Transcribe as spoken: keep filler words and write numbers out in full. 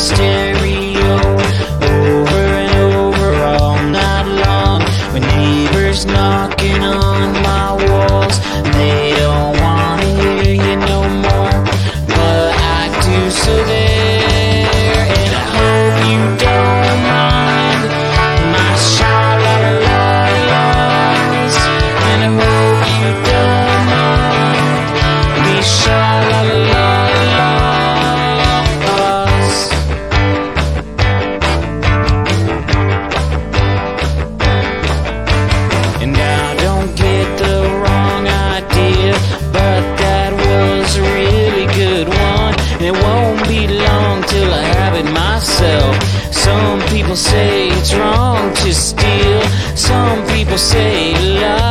stereo over and over all night long. With neighbors knocking on my walls, they don't wanna hear you no more, but I do, so there. And I hope you don't mind my sha-la-la-las, and I hope you don't mind me sha-la-la-la-las. And now don't get the wrong idea, but that was a really good one, and it won't be long till I have it myself. Some people say it's wrong to steal, some people say love